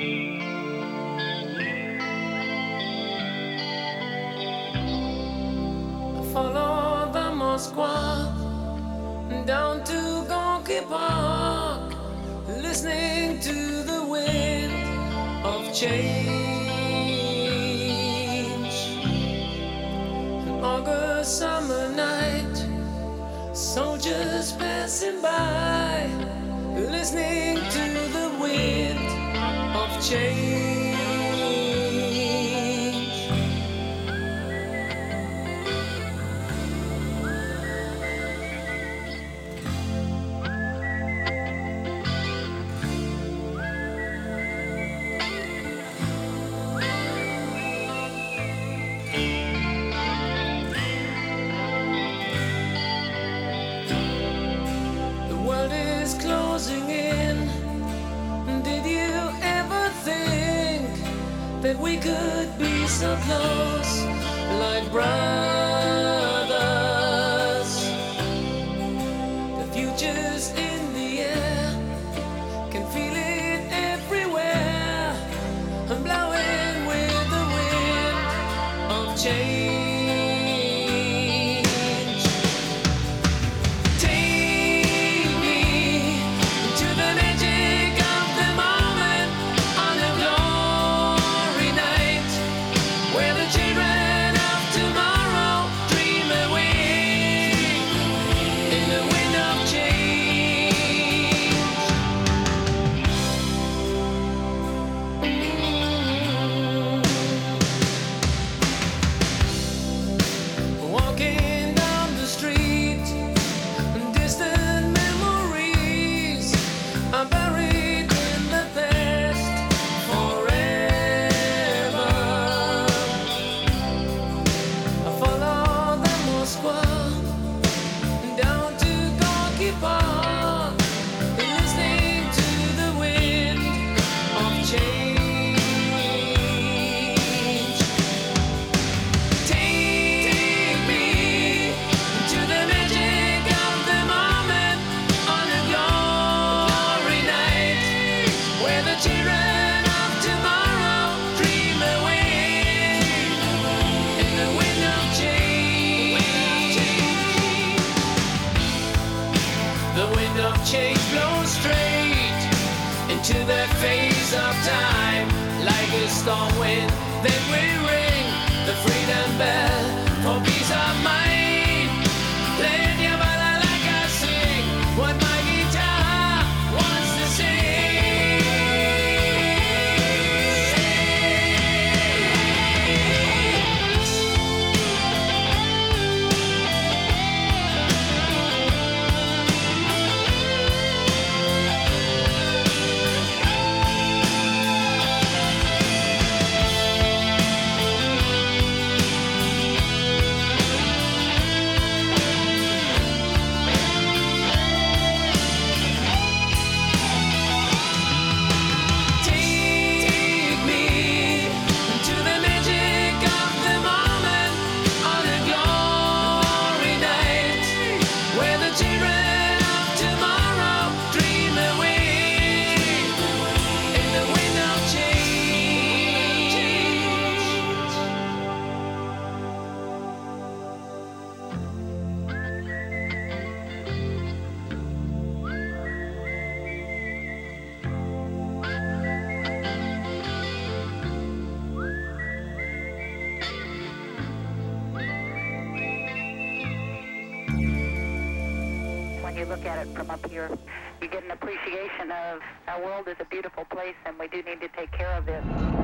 Follow the Moskva down to Gorky Park, listening to the wind of change. An August summer night, soldiers passing by, listening to the wind of change. The world is closing in. Did you ever think that we could be so close, like brothers? The future's in the air, can feel it everywhere. I'm blowing with the wind of change. Take me to the magic of the moment on a glory night, where the children of tomorrow dream away in the wind of change. Walking down the street, distant memories are buried in the past forever. I follow the Moskva down to Gorky Park, listening to the wind of change. Take me to the magic of the moment on a glory night, where the children of tomorrow dream away in the wind of change. The wind of change blows straight into the face of time, like a storm wind. Then we ring the freedom bell for peace of mind. Play your bala like I sing what my guitar wants to Take me to the magic of the moment on a glory night, where the children of tomorrow dream away in the wind of change. When you look at it from up here, you get an appreciation of our world is a beautiful place and we do need to take care of it.